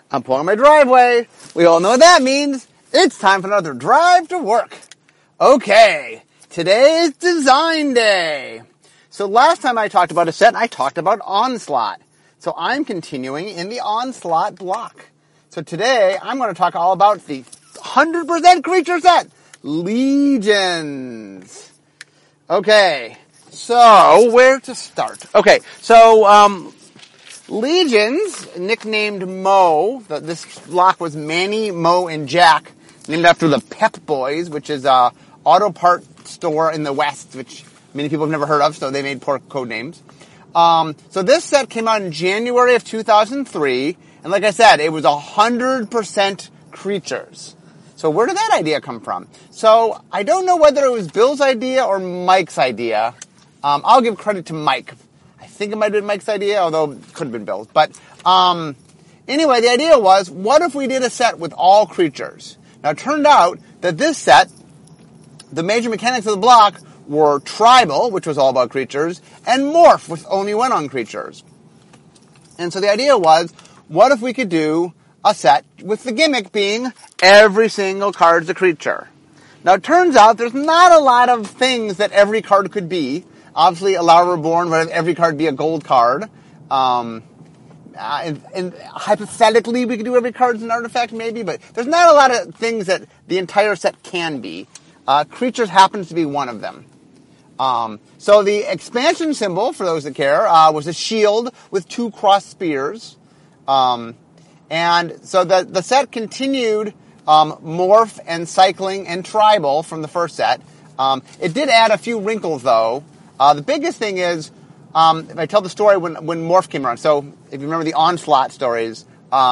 I'm pulling on my driveway. We all know what that means. It's time for another drive to work. Okay, today is design day. So last time I talked about a set, I talked about Onslaught. So I'm continuing in the Onslaught block. So today I'm going to talk all about the 100% creature set, Legions. Okay, so where to start? Okay, so Legions, nicknamed Mo. This block was Manny, Mo, and Jack, named after the Pep Boys, which is a auto part store in the West, which many people have never heard of, so they made poor code names. So this set came out in January of 2003, and like I said, it was 100% creatures. So where did that idea come from? So I don't know whether it was Bill's idea or Mike's idea. I'll give credit to Mike. I think it might have been Mike's idea, although it could have been Bill's. But anyway, the idea was, what if we did a set with all creatures? Now, it turned out that this set, the major mechanics of the block were Tribal, which was all about creatures, and Morph, which only went on creatures. And so the idea was, what if we could do a set with the gimmick being every single card's a creature? Now, it turns out there's not a lot of things that every card could be. Obviously, Alara Reborn, would have every card be a gold card. And hypothetically, we could do every card as an artifact, maybe, but there's not a lot of things that the entire set can be. Creatures happens to be one of them. So the expansion symbol, for those that care, was a shield with 2 crossed spears. And so the set continued Morph and Cycling and Tribal from the first set. It did add a few wrinkles, though. The biggest thing is, if I tell the story when Morph came around, so if you remember the Onslaught stories,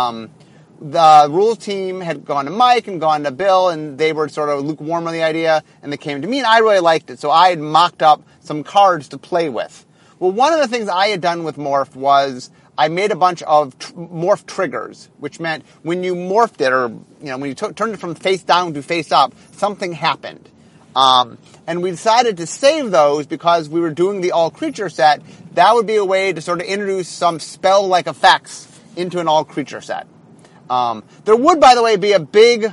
the rules team had gone to Mike and gone to Bill, and they were sort of lukewarm on the idea, and they came to me, and I really liked it, so I had mocked up some cards to play with. Well, one of the things I had done with Morph was I made a bunch of Morph triggers, which meant when you morphed it, or when you turned it from face down to face up, something happened. And we decided to save those because we were doing the all-creature set. That would be a way to sort of introduce some spell-like effects into an all-creature set. There would, by the way, be a big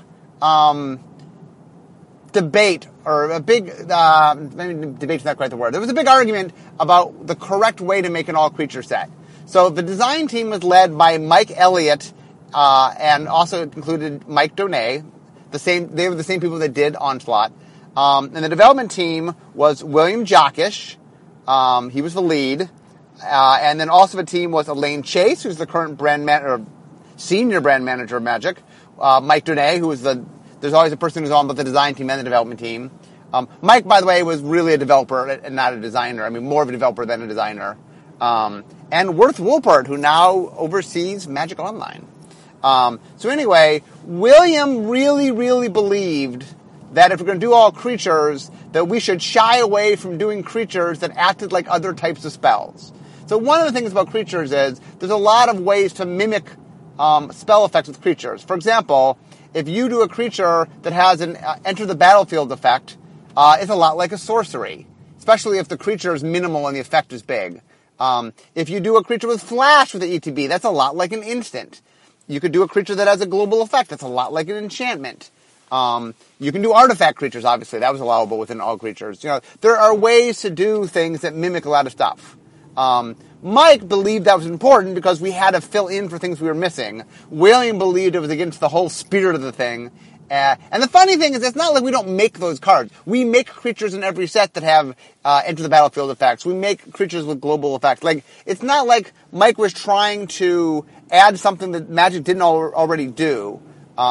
debate, or a big, maybe debate's not quite the word. There was a big argument about the correct way to make an all-creature set. So the design team was led by Mike Elliott, and also included Mike Donay. They were the same people that did Onslaught. And the development team was William Jockish. He was the lead. And then also the team was Elaine Chase, who's the current senior brand manager of Magic. Mike Donay, who is there's always a person who's on both the design team and the development team. Mike, by the way, was really a developer and not a designer. I mean, more of a developer than a designer. And Worth Woolpert, who now oversees Magic Online. So anyway, William really, really believed that if we're going to do all creatures, that we should shy away from doing creatures that acted like other types of spells. So one of the things about creatures is there's a lot of ways to mimic spell effects with creatures. For example, if you do a creature that has an enter the battlefield effect, it's a lot like a sorcery, especially if the creature is minimal and the effect is big. If you do a creature with flash with the ETB, that's a lot like an instant. You could do a creature that has a global effect. That's a lot like an enchantment. You can do artifact creatures, obviously. That was allowable within all creatures. There are ways to do things that mimic a lot of stuff. Mike believed that was important because we had to fill in for things we were missing. William believed it was against the whole spirit of the thing. And the funny thing is, it's not like we don't make those cards. We make creatures in every set that have enter the battlefield effects. We make creatures with global effects. Like, it's not like Mike was trying to add something that Magic didn't already do.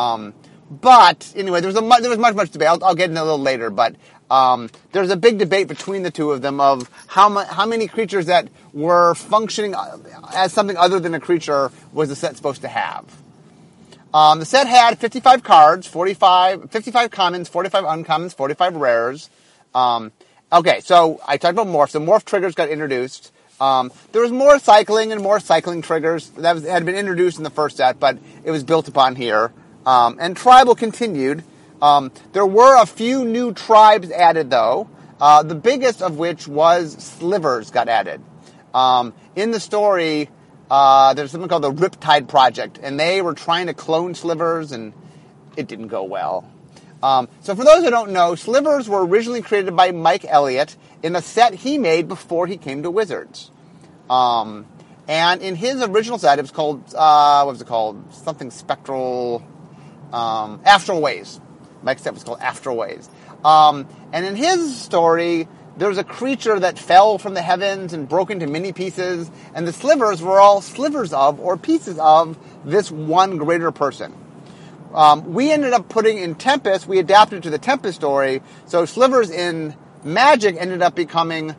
But anyway, there was much debate. I'll get into it a little later, but there's a big debate between the two of them of how many creatures that were functioning as something other than a creature was the set supposed to have. The set had 55 cards, 55 commons, 45 uncommons, 45 rares. Okay, so I talked about Morph. So Morph triggers got introduced. There was more cycling and more cycling triggers that had been introduced in the first set, but it was built upon here. And Tribal continued. There were a few new tribes added, though. The biggest of which was Slivers got added. In the story, there's something called the Riptide Project, and they were trying to clone Slivers, and it didn't go well. So for those who don't know, Slivers were originally created by Mike Elliott in a set he made before he came to Wizards. And in his original set, it was called, what was it called? Something Spectral, Astral Ways. Mike's set was called Astral Ways. And in his story, there was a creature that fell from the heavens and broke into many pieces, and the Slivers were all slivers of, or pieces of, this one greater person. We ended up putting in Tempest, we adapted to the Tempest story, so Slivers in Magic ended up becoming,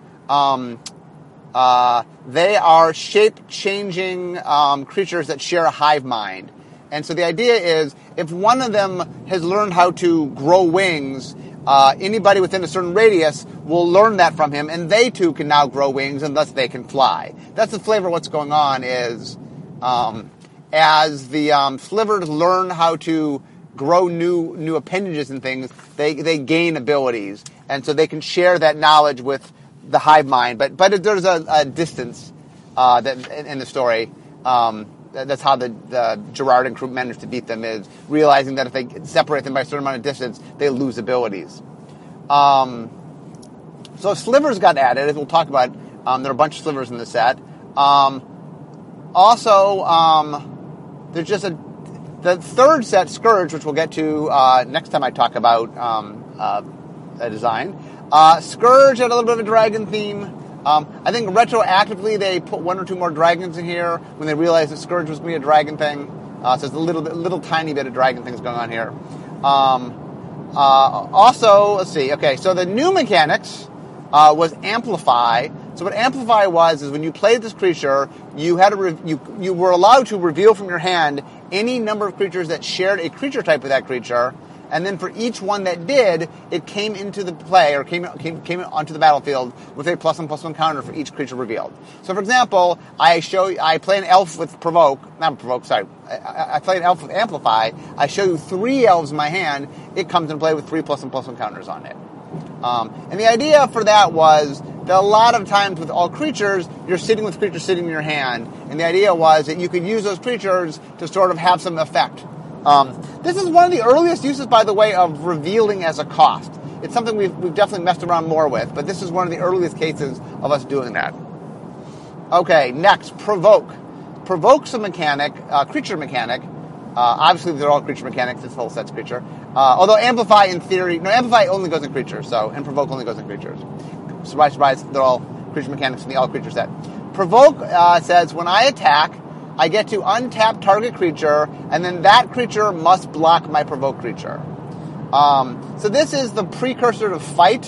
they are shape-changing creatures that share a hive mind. And so the idea is, if one of them has learned how to grow wings, anybody within a certain radius will learn that from him, and they too can now grow wings, and thus they can fly. That's the flavor of what's going on is, as the Slivers learn how to grow new appendages and things, they gain abilities, and so they can share that knowledge with the hive mind. But there's a distance that in the story. That's how the Gerard and crew managed to beat them, is realizing that if they separate them by a certain amount of distance, they lose abilities. So Slivers got added, as we'll talk about. There are a bunch of Slivers in the set. There's just the third set, Scourge, which we'll get to next time I talk about a design. Scourge had a little bit of a dragon theme. I think retroactively they put one or two more dragons in here when they realized that Scourge was going to be a dragon thing. So there's a little tiny bit of dragon things going on here. Also, let's see. Okay, so the new mechanics was Amplify. So what Amplify was is when you played this creature, you had you were allowed to reveal from your hand any number of creatures that shared a creature type with that creature. And then for each one that did, it came into the play, or came onto the battlefield with a +1/+1 counter for each creature revealed. So for example, I play an elf with I play an elf with Amplify. I show you 3 elves in my hand. It comes into play with 3 +1/+1 counters on it. And the idea for that was that a lot of times with all creatures, you're sitting with creatures sitting in your hand. And the idea was that you could use those creatures to sort of have some effect. This is one of the earliest uses, by the way, of revealing as a cost. It's something we've definitely messed around more with, but this is one of the earliest cases of us doing that. Okay, next, Provoke. Provoke's a mechanic, creature mechanic. Obviously, they're all creature mechanics. This whole set's creature. Although Amplify, in theory, Amplify only goes in creatures, and Provoke only goes in creatures. Surprise, surprise, they're all creature mechanics in the all creature set. Provoke says, when I attack, I get to untap target creature, and then that creature must block my Provoke creature. So this is the precursor to Fight.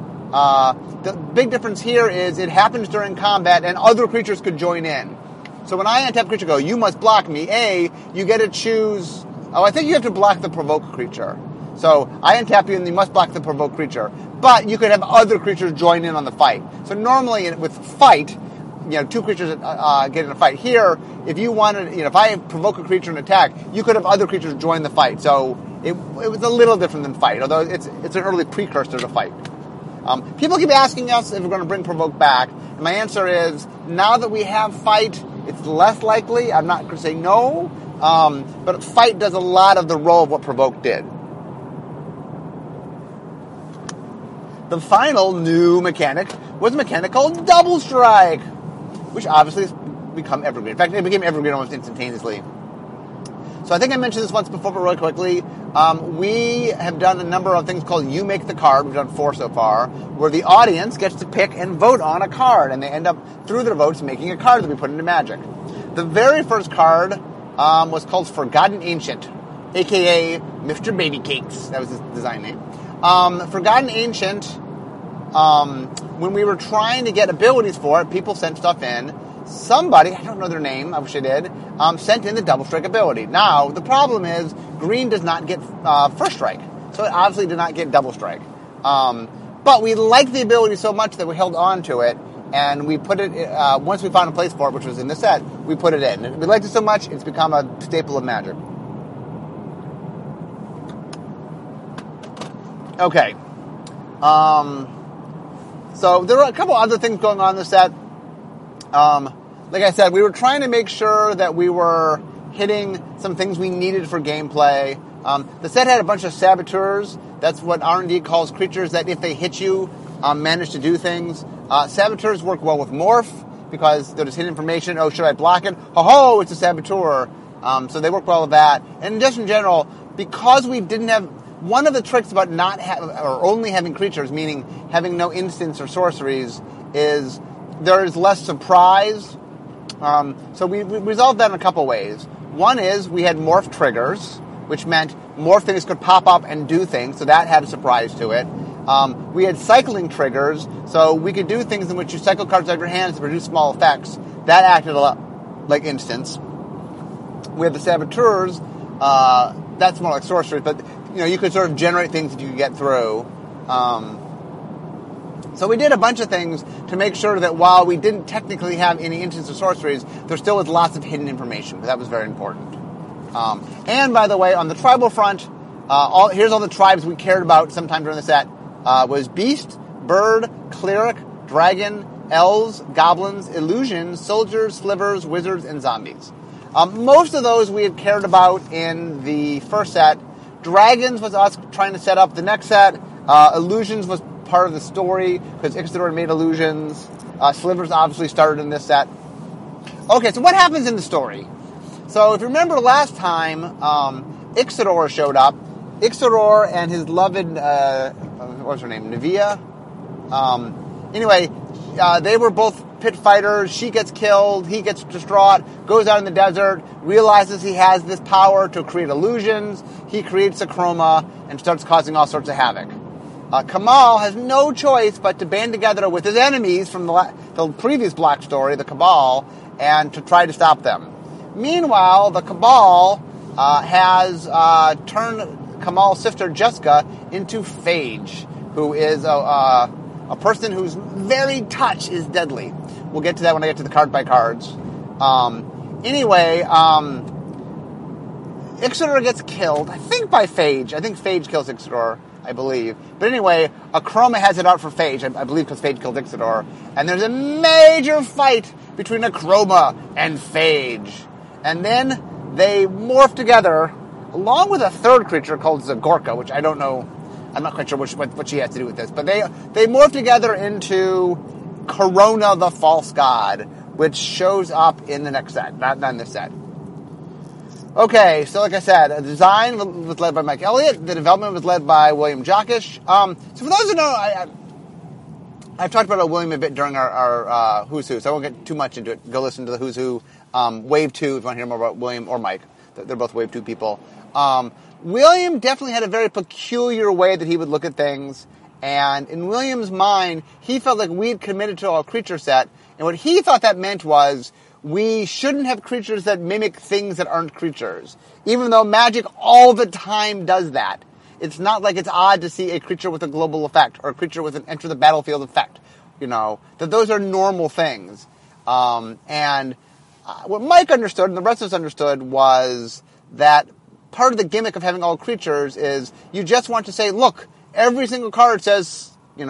The big difference here is it happens during combat, and other creatures could join in. So when I untap creature, you must block me. You get to choose. I think you have to block the Provoke creature. So I untap you, and you must block the Provoke creature. But you could have other creatures join in on the fight. So normally with Fight, 2 creatures get in a fight. Here, if you wanted, if I provoke a creature and attack, you could have other creatures join the fight. So it was a little different than Fight, although it's an early precursor to Fight. People keep asking us if we're going to bring Provoke back, and my answer is, now that we have Fight, it's less likely. I'm not going to say no, but Fight does a lot of the role of what Provoke did. The final new mechanic was a mechanic called Double Strike, which obviously has become evergreen. In fact, it became evergreen almost instantaneously. So I think I mentioned this once before, but really quickly. We have done a number of things called You Make the Card. We've done 4 so far, where the audience gets to pick and vote on a card, and they end up, through their votes, making a card that we put into Magic. The very first card was called Forgotten Ancient, a.k.a. Mr. Baby Cakes. That was his design name. Forgotten Ancient, when we were trying to get abilities for it, people sent stuff in. Somebody, I don't know their name, I wish I did, sent in the Double Strike ability. Now, the problem is, green does not get First Strike, so it obviously did not get Double Strike. But we liked the ability so much that we held on to it, and we put it, once we found a place for it, which was in the set, we put it in. And we liked it so much, it's become a staple of Magic. Okay. So there are a couple other things going on in the set. like I said, we were trying to make sure that we were hitting some things we needed for gameplay. The set had a bunch of saboteurs. That's what R&D calls creatures that, if they hit you, manage to do things. Saboteurs work well with Morph because they'll just hit information. Oh, should I block it? Ho-ho, it's a saboteur. So they work well with that. And just in general, because we didn't have... One of the tricks about or only having creatures, meaning having no instants or sorceries, is there is less surprise. So we resolved that in a couple ways. One is we had morph triggers, which meant more things could pop up and do things, so that had a surprise to it. We had cycling triggers, so we could do things in which you cycle cards out of your hands to produce small effects. That acted a lot like instants. We had the saboteurs, that's more like sorceries, but you could sort of generate things that you could get through. So we did a bunch of things to make sure that while we didn't technically have any instants or sorceries, there still was lots of hidden information, because that was very important. And by the way, on the tribal front, here's all the tribes we cared about sometime during the set. Was Beast, Bird, Cleric, Dragon, Elves, Goblins, Illusions, Soldiers, Slivers, Wizards, and Zombies. Most of those we had cared about in the first set. Dragons was us trying to set up the next set. Illusions was part of the story, because Ixodor made illusions. Slivers obviously started in this set. Okay, so what happens in the story? So if you remember last time, Ixodor showed up. Ixodor and his loved, what was her name, Navia? Anyway, they were both pit fighters. She gets killed, he gets distraught, goes out in the desert, realizes he has this power to create illusions. He creates a chroma and starts causing all sorts of havoc. Kamal has no choice but to band together with his enemies from the previous Black story, the Cabal, and to try to stop them. Meanwhile, the Cabal has turned Kamal's sister Jessica into Phage, who is a person whose very touch is deadly. We'll get to that when I get to the card by cards. Anyway, Ixodor gets killed, I think by Phage. I think Phage kills Ixodor, I believe. But anyway, a Chroma has it out for Phage, I believe, because Phage killed Ixodor. And there's a major fight between a Chroma and Phage. And then they morph together, along with a third creature called Zagorka, which I don't know. I'm not quite sure what she has to do with this. But they morph together into Corona the False God, which shows up in the next set, not in this set. Okay, so like I said, the design was led by Mike Elliott. The development was led by William Jockish. So for those who know, I've talked about William a bit during our Who's Who, so I won't get too much into it. Go listen to the Who's Who, Wave 2, if you want to hear more about William or Mike. They're both Wave 2 people. William definitely had a very peculiar way that he would look at things, and in William's mind, he felt like we'd committed to a creature set, and what he thought that meant was we shouldn't have creatures that mimic things that aren't creatures, even though Magic all the time does that. It's not like it's odd to see a creature with a global effect, or a creature with an enter the battlefield effect, that those are normal things. And what Mike understood, and the rest of us understood, was that part of the gimmick of having all creatures is you just want to say, look, every single card says,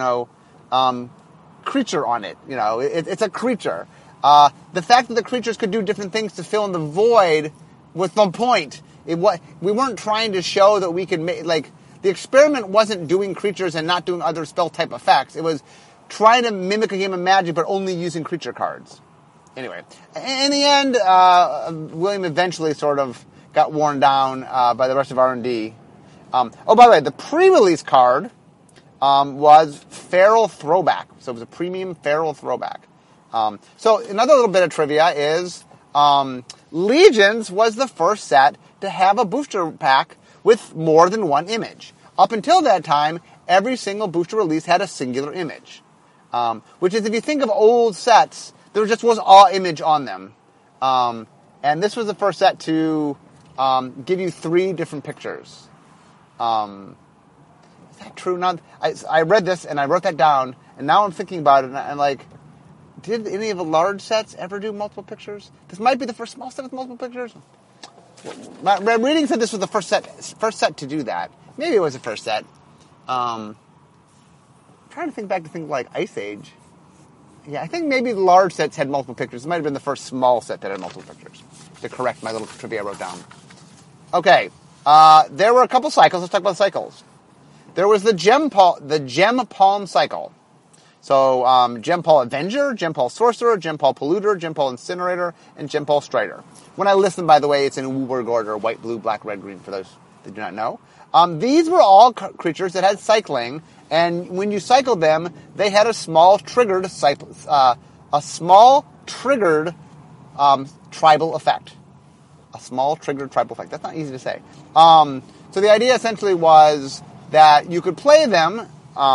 creature on it. It's a creature. The fact that the creatures could do different things to fill in the void was the point. We weren't trying to show that we could make, the experiment wasn't doing creatures and not doing other spell type effects. It was trying to mimic a game of Magic, but only using creature cards. Anyway, in the end, William eventually sort of got worn down by the rest of R&D. By the way, the pre-release card was Feral Throwback. So it was a premium Feral Throwback. So another little bit of trivia is Legions was the first set to have a booster pack with more than one image. Up until that time, every single booster release had a singular image. Which is, if you think of old sets, there just was an image on them. And this was the first set to give you 3 different pictures. Is that true? Now, I read this and I wrote that down, and now I'm thinking about it, and I'm like, did any of the large sets ever do multiple pictures? This might be the first small set with multiple pictures. My reading said this was the first set to do that. Maybe it was the first set. I'm trying to think back to things like Ice Age. Yeah, I think maybe the large sets had multiple pictures. It might have been the first small set that had multiple pictures, to correct my little trivia I wrote down. Okay, there were a couple cycles. Let's talk about cycles. There was the Gem Palm cycle. So Gem Paul Avenger, Gem Paul Sorcerer, Gem Paul Polluter, Gem Paul Incinerator, and Gem Paul Strider. When I list them, by the way, it's in WUBRG order, white, blue, black, red, green, for those that do not know. These were all creatures that had cycling, and when you cycled them, they had a small triggered tribal effect. A small triggered tribal effect. That's not easy to say. So the idea essentially was that you could play them,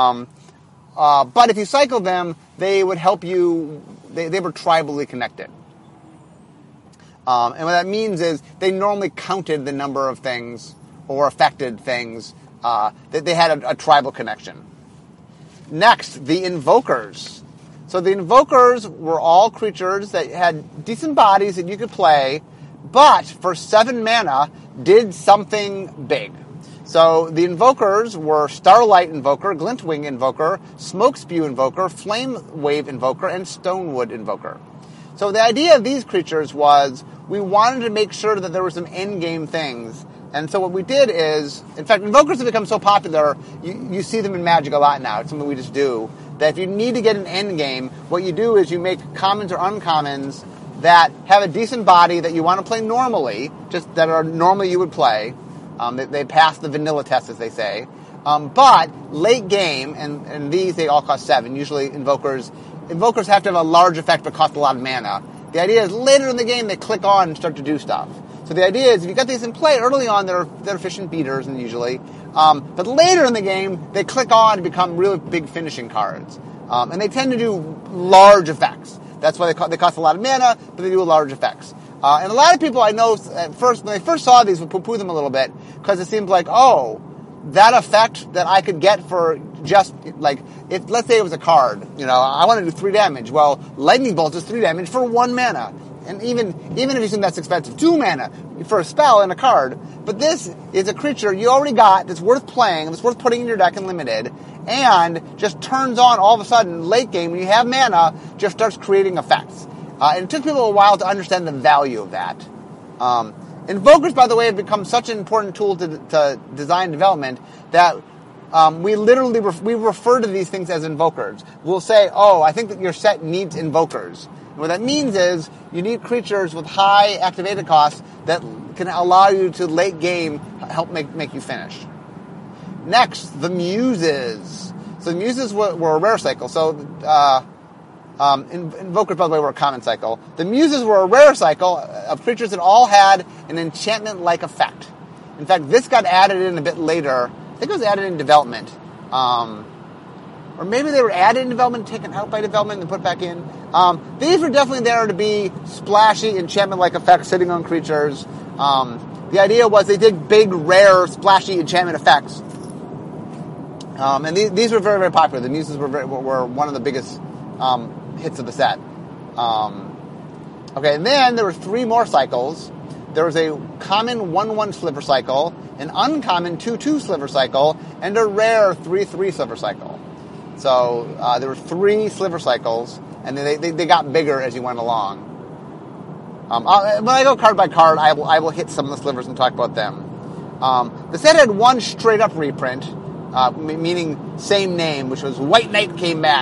but if you cycled them, they would help you. They were tribally connected. And what that means is they normally counted the number of things or affected things that they had a tribal connection. Next, the Invokers. So the Invokers were all creatures that had decent bodies that you could play, but for 7 mana, did something big. So the Invokers were Starlight Invoker, Glintwing Invoker, Smoke Spew Invoker, Flame Wave Invoker, and Stonewood Invoker. So the idea of these creatures was we wanted to make sure that there were some endgame things. And so what we did is, in fact, Invokers have become so popular, you see them in Magic a lot now. It's something we just do. That if you need to get an endgame, what you do is you make commons or uncommons that have a decent body that you want to play normally, just that are normally you would play. They pass the vanilla test, as they say. But late game, and these, they all cost 7. Usually Invokers have to have a large effect but cost a lot of mana. The idea is later in the game they click on and start to do stuff. So the idea is if you got these in play early on, they're efficient beaters, and usually. But later in the game, they click on and become really big finishing cards. And they tend to do large effects. That's why they cost a lot of mana, but they do large effects. And a lot of people I know at first, when they first saw these, would poo-poo them a little bit because it seemed like, oh, that effect that I could get for just like, if let's say it was a card, I want to do 3 damage. Well, Lightning Bolt is 3 damage for 1 mana. And even if you think that's expensive, 2 mana for a spell and a card. But this is a creature you already got that's worth playing, that's worth putting in your deck in limited, and just turns on all of a sudden late game when you have mana, just starts creating effects. And it took people a while to understand the value of that. Invokers, by the way, have become such an important tool to design development that we literally we refer to these things as invokers. We'll say, oh, I think that your set needs invokers. And what that means is you need creatures with high activated costs that can allow you to late game help make you finish. Next, the Muses. So the Muses were a rare cycle. So Invokers, by the way, were a common cycle. The Muses were a rare cycle of creatures that all had an enchantment-like effect. In fact, this got added in a bit later. I think it was added in development. Or maybe they were added in development, taken out by development, and put back in. These were definitely there to be splashy, enchantment-like effects sitting on creatures. The idea was they did big, rare, splashy enchantment effects. And these were very, very popular. The Muses were one of the biggest hits of the set. Okay, and then there were 3 more cycles. There was a common 1/1 sliver cycle, an uncommon 2/2 sliver cycle, and a rare 3/3 sliver cycle. So there were 3 sliver cycles, and they got bigger as you went along. When I go card by card, I will hit some of the slivers and talk about them. The set had 1 straight up reprint, meaning same name, which was White Knight came back.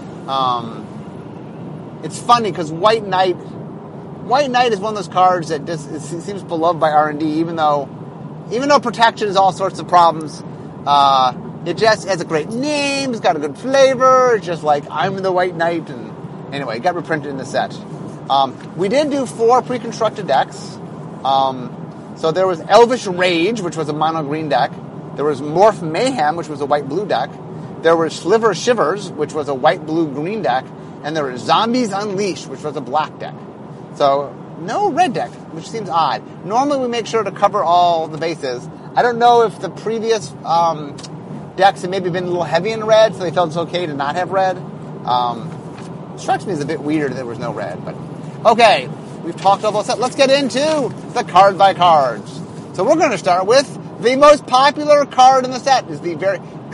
It's funny because White Knight is one of those cards that just it seems beloved by R&D, even though protection is all sorts of problems. It just has a great name. It's got a good flavor. It's just like I'm the White Knight, and anyway, it got reprinted in the set. We did do 4 pre-constructed decks. So there was Elvish Rage, which was a mono green deck. There was Morph Mayhem, which was a white blue deck. There was Sliver Shivers, which was a white blue green deck. And there was Zombies Unleashed, which was a black deck. So, no red deck, which seems odd. Normally we make sure to cover all the bases. I don't know if the previous decks had maybe been a little heavy in red, so they felt it's okay to not have red. Strikes me as a bit weird that there was no red. But okay, we've talked about that. Let's get into the card by cards. So we're going to start with the most popular card in the set. Is the very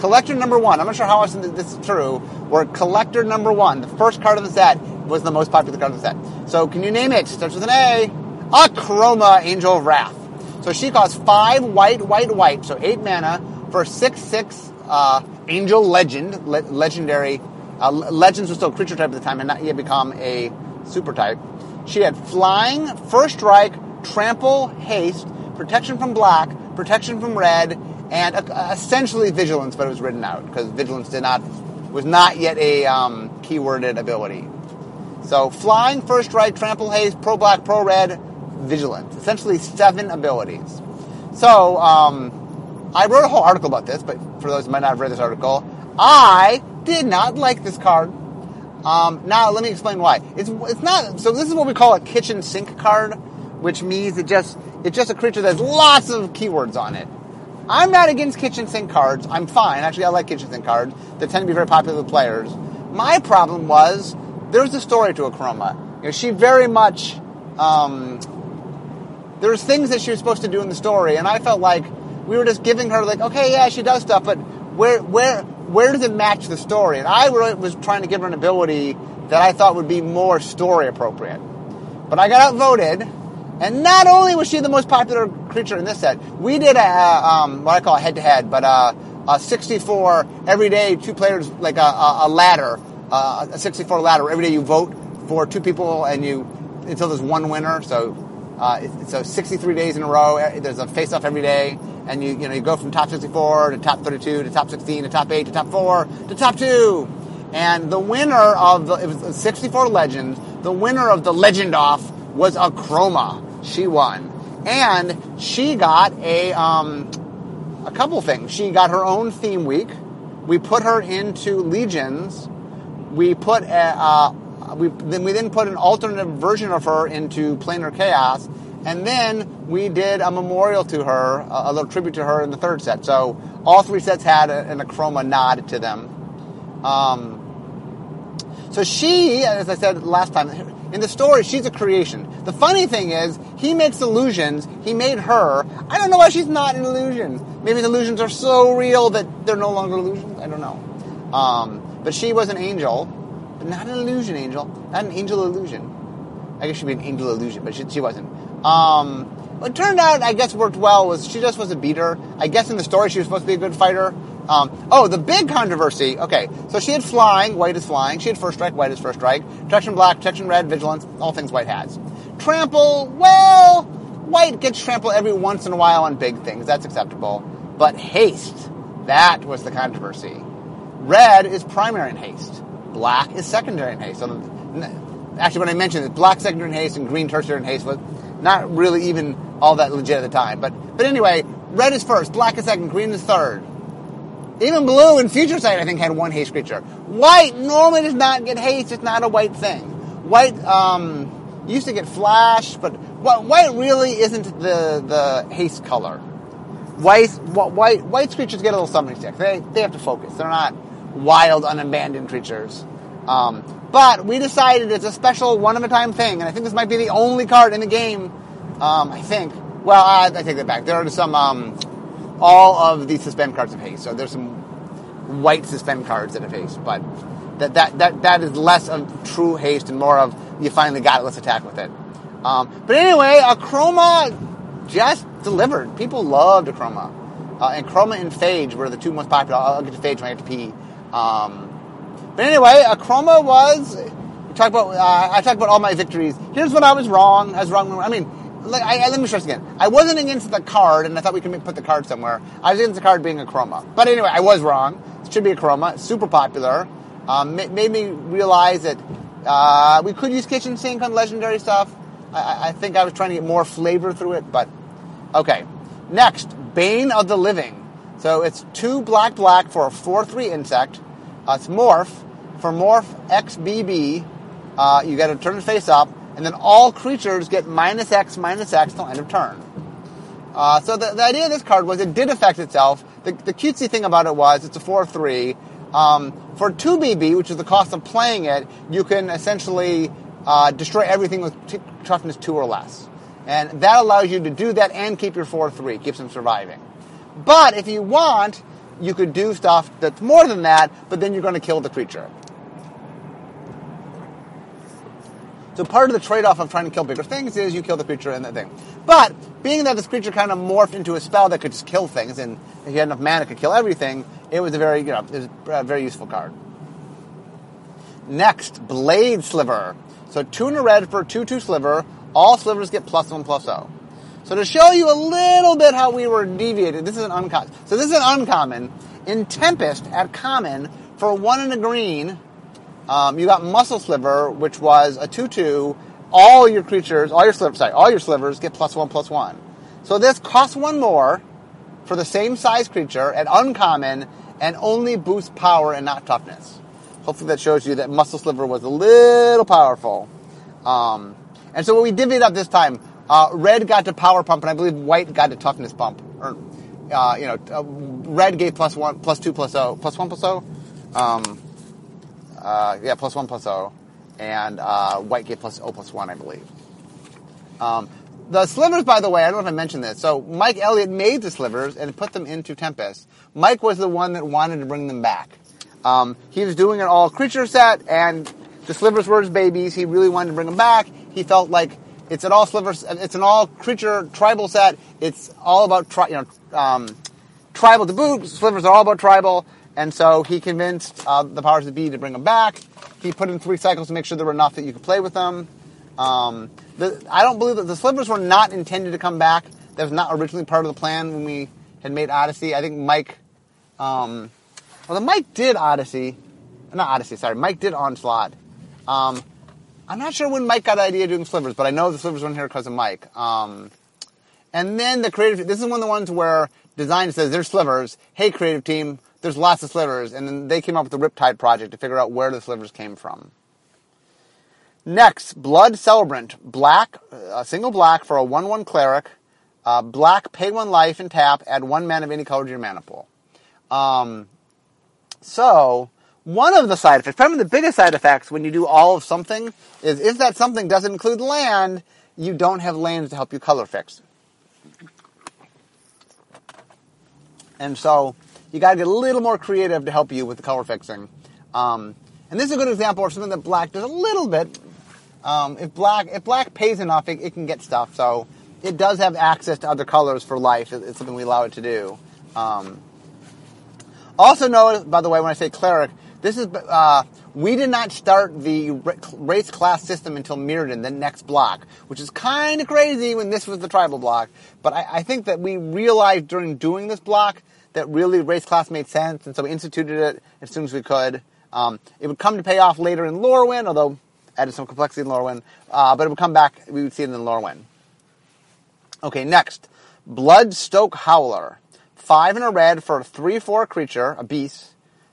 collector number 1, I'm not sure how often this is true, where collector number 1, the first card of the set, was the most popular card of the set. So can you name it? Starts with an A. Akroma, Angel of Wrath. So she costs 5 white, so 8 mana for 6/6 Angel Legend, legendary. Legends was still a creature type at the time and not yet become a super type. She had flying, first strike, trample, haste, protection from black, protection from red, and essentially vigilance, but it was written out because vigilance was not yet a keyworded ability. So flying, first strike, trample, haste, pro black, pro red, vigilance. Essentially 7 abilities. So I wrote a whole article about this, but for those who might not have read this article, I did not like this card. Now let me explain why. It's not. So this is what we call a kitchen sink card, which means it's just a creature that has lots of keywords on it. I'm not against kitchen sink cards. I'm fine. Actually, I like kitchen sink cards. They tend to be very popular with players. My problem was there's a story to Akroma. She very much. There's things that she was supposed to do in the story, and I felt like we were just giving her okay, yeah, she does stuff, but where does it match the story? And I really was trying to give her an ability that I thought would be more story appropriate. But I got outvoted, and not only was she the most popular creature in this set, we did what I call a head-to-head, but a 64 every day, 2 players, like a ladder, a 64 ladder. Every day you vote for 2 people, and until there's 1 winner. So 63 days in a row. There's a face-off every day. And you go from top 64 to top 32 to top 16 to top 8 to top 4 to top 2. And the winner of it was 64 Legends. The winner of the Legend Off was Akroma. She won. And she got a couple things. She got her own theme week. We put her into Legions. We put we then put an alternative version of her into Planar Chaos. And then we did a memorial to her, a little tribute to her in the 3rd set. So all 3 sets had an Akroma nod to them. So she, as I said last time, in the story, she's a creation. The funny thing is, he makes illusions. He made her. I don't know why she's not an illusion. Maybe the illusions are so real that they're no longer illusions. I don't know. But she was an angel, but not an illusion angel. Not an angel illusion. I guess she'd be an angel illusion, but she wasn't. What turned out, I guess, worked well was she just was a beater. I guess in the story she was supposed to be a good fighter. The big controversy. Okay, so she had flying. White is flying. She had first strike. White is first strike. Protection black. Protection red. Vigilance. All things white has. Trample. Well, white gets trample every once in a while on big things. That's acceptable. But haste. That was the controversy. Red is primary in haste. Black is secondary in haste. So actually, when I mentioned it, black secondary in haste and green tertiary in haste was not really even all that legit at the time. But anyway, red is first, black is second, green is third. Even blue in Future Sight, I think, had 1 haste creature. White normally does not get haste. It's not a white thing. White used to get flash, but white really isn't the haste color. White creatures get a little summoning stick. They have to focus. They're not wild, unabandoned creatures. But we decided it's a special one-of-a-time thing, and I think this might be the only card in the game, I think. Well, I take that back. There are some, all of the suspend cards have haste, so there's some white suspend cards that have haste, but that is less of true haste and more of you finally got it, let's attack with it. But anyway, Akroma just delivered. People loved Akroma. And Chroma and Phage were the 2 most popular. I'll get to Phage when I have to pee. But anyway, Akroma was. I talked about all my victories. Here's what I was wrong. I was wrong. I mean, let me stress again. I wasn't against the card, and I thought we could put the card somewhere. I was against the card being Akroma. But anyway, I was wrong. It should be Akroma. Super popular. Made me realize that we could use kitchen sink on legendary stuff. I think I was trying to get more flavor through it, but okay. Next, Bane of the Living. So it's 2 black for a 4/3 insect. It's Morph. For Morph XBB, you got to turn it face up, and then all creatures get -X till end of turn. So the idea of this card was it did affect itself. The cutesy thing about it was it's a 4/3. For 2 BB, which is the cost of playing it, you can essentially destroy everything with toughness 2 or less. And that allows you to do that and keep your 4/3, keeps them surviving. But if you want, you could do stuff that's more than that, but then you're going to kill the creature. So part of the trade-off of trying to kill bigger things is you kill the creature and the thing. But being that this creature kind of morphed into a spell that could just kill things, and if you had enough mana, it could kill everything, it was a very useful card. Next, Blade Sliver. So 2 in a red for 2/2 Sliver. All slivers get +1/+0. So to show you a little bit how we were deviated, this is an uncommon. So this is an uncommon. In Tempest, at common, for 1 and a green, you got Muscle Sliver, which was a 2/2. All your slivers get +1/+1. So this costs 1 more for the same size creature at uncommon and only boosts power and not toughness. Hopefully that shows you that Muscle Sliver was a little powerful. And so what we divvied up this time, red got to power pump, and I believe white got to toughness bump. Or, red gave +1, +2/+0, +1/+0. +1/+0, and white gave +0/+1, I believe. The slivers, by the way, I don't know if I mentioned this. So Mike Elliott made the slivers and put them into Tempest. Mike was the one that wanted to bring them back. He was doing an all creature set, and the slivers were his babies. He really wanted to bring them back. He felt like it's an all slivers, it's an all creature tribal set. It's all about tribal to boot. Slivers are all about tribal. And so he convinced the powers that be to bring them back. He put in 3 cycles to make sure there were enough that you could play with them. I don't believe that the slivers were not intended to come back. That was not originally part of the plan when we had made Odyssey. I think Mike, Mike did Odyssey. Not Odyssey, sorry. Mike did Onslaught. I'm not sure when Mike got the idea of doing slivers, but I know the slivers were in here because of Mike. And then the creative, this is one of the ones where design says, there's slivers. Hey, creative team, there's lots of slivers. And then they came up with the Riptide project to figure out where the slivers came from. Next, Blood Celebrant. Black, a single black for a 1/1 cleric. Black, pay 1 life and tap, add 1 mana of any color to your mana pool. So, one of the side effects, probably the biggest side effects when you do all of something, is if that something doesn't include land, you don't have lands to help you color fix. And so, you gotta get a little more creative to help you with the color fixing. And this is a good example of something that black does a little bit. If black pays enough, it can get stuff. So, it does have access to other colors for life. It's something we allow it to do. Also notice, by the way, when I say cleric, this is, we did not start the race class system until Mirrodin, the next block, which is kind of crazy when this was the tribal block. But I think that we realized during doing this block that really race class made sense, and so we instituted it as soon as we could. It would come to pay off later in Lorwyn, although added some complexity in Lorwyn, but it would come back, we would see it in Lorwyn. Okay, next, Bloodstoke Howler. 5 in a red for a 3/4 creature, a beast.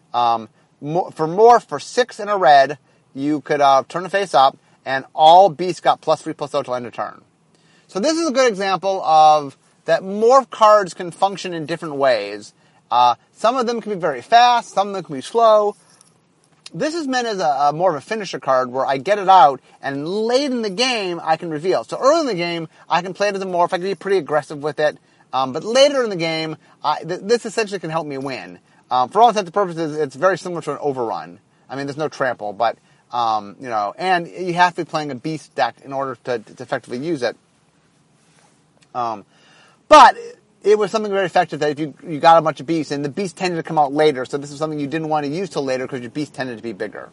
For 6 in a red, you could turn the face up, and all beasts got +3/+0 till end of turn. So this is a good example of that morph cards can function in different ways. Some of them can be very fast, some of them can be slow. This is meant as a more of a finisher card where I get it out, and late in the game, I can reveal. So early in the game, I can play it as a morph, I can be pretty aggressive with it. But later in the game, this essentially can help me win. For all intents and purposes, it's very similar to an overrun. I mean, there's no trample, but, and you have to be playing a beast deck in order to effectively use it. But it was something very effective that if you got a bunch of beasts, and the beasts tended to come out later, so this is something you didn't want to use till later because your beasts tended to be bigger.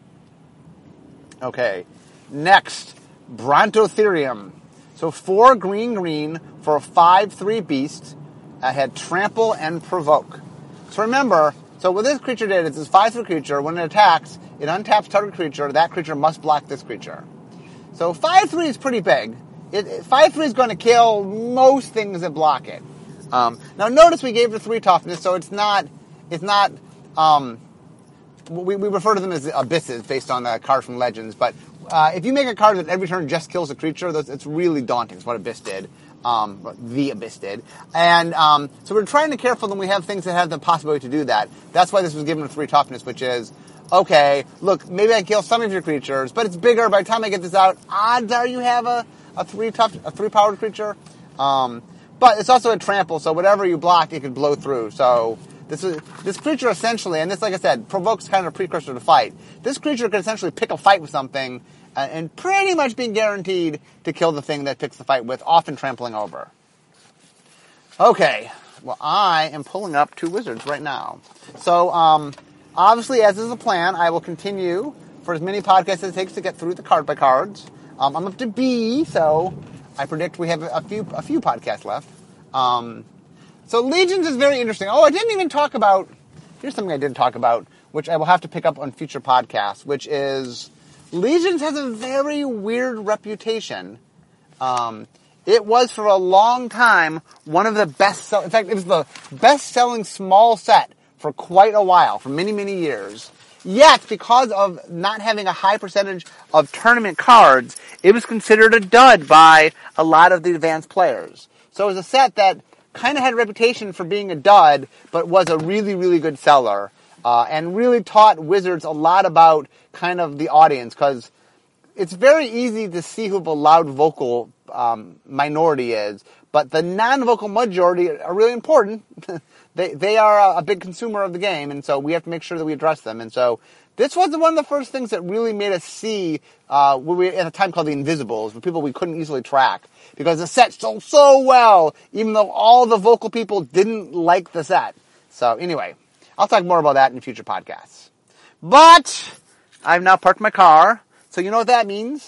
Okay. Next, Brontotherium. So 4 green for a 5/3 beast. Had trample and provoke. So remember, so what this creature did is this 5/3 creature, when it attacks, it untaps target creature, that creature must block this creature. So 5/3 is pretty big. 5/3 is going to kill most things that block it. Now notice we gave it 3 toughness, so it's not, we refer to them as abysses based on the card from Legends, but if you make a card that every turn just kills a creature, it's really daunting. It's what Abyss did. The Abyss did. And so we're trying to be careful when we have things that have the possibility to do that. That's why this was given a 3 toughness, which is, okay, look, maybe I can kill some of your creatures, but it's bigger. By the time I get this out, odds are you have a 3-powered creature. But it's also a trample, so whatever you blocked, it could blow through. So This creature essentially, and this, like I said, provokes kind of a precursor to fight. This creature can essentially pick a fight with something and pretty much be guaranteed to kill the thing that picks the fight with, often trampling over. Okay, well, I am pulling up 2 wizards right now. So, obviously, as is the plan, I will continue for as many podcasts as it takes to get through the card by cards. I'm up to B, so I predict we have a few podcasts left. So Legions is very interesting. Oh, I didn't even talk about, here's something I didn't talk about, which I will have to pick up on future podcasts, which is Legions has a very weird reputation. It was for a long time one of the in fact, it was the best-selling small set for quite a while, for many, many years. Yet, because of not having a high percentage of tournament cards, it was considered a dud by a lot of the advanced players. So it was a set that kind of had a reputation for being a dud, but was a really, really good seller, and really taught Wizards a lot about kind of the audience, because it's very easy to see who the loud vocal minority is, but the non-vocal majority are really important. They are a big consumer of the game, and so we have to make sure that we address them. And so this was one of the first things that really made us see what we at a time called the Invisibles, with people we couldn't easily track, because the set sold so well, even though all the vocal people didn't like the set. So anyway, I'll talk more about that in future podcasts. But I've now parked my car, so you know what that means.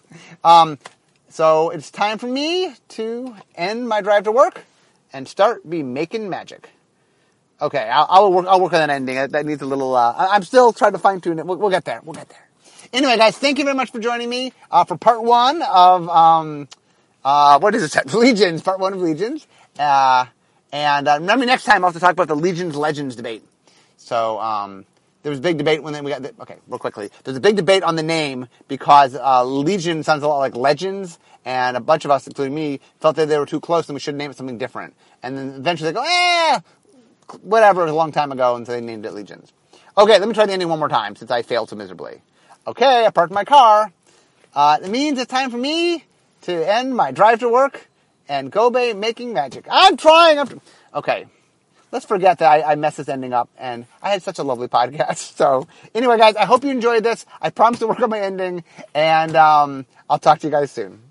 So it's time for me to end my drive to work and start be making magic. Okay, I'll work on that ending. That needs a little. I'm still trying to fine tune it. We'll get there. Anyway, guys, thank you very much for joining me for part 1 of what is it? Legions. Part 1 of Legions. And remember, next time I'll have to talk about the Legions Legends debate. So there was a big debate when we got. Okay, real quickly. There's a big debate on the name because Legion sounds a lot like Legends, and a bunch of us, including me, felt that they were too close and we should name it something different. And then eventually they go, whatever, it was a long time ago, and so they named it Legions. Okay, let me try the ending one more time, since I failed so miserably. Okay, I parked my car. It means it's time for me to end my drive to work and go making magic. I'm trying. Okay, let's forget that I messed this ending up, and I had such a lovely podcast. So anyway, guys, I hope you enjoyed this. I promise to work on my ending, and I'll talk to you guys soon.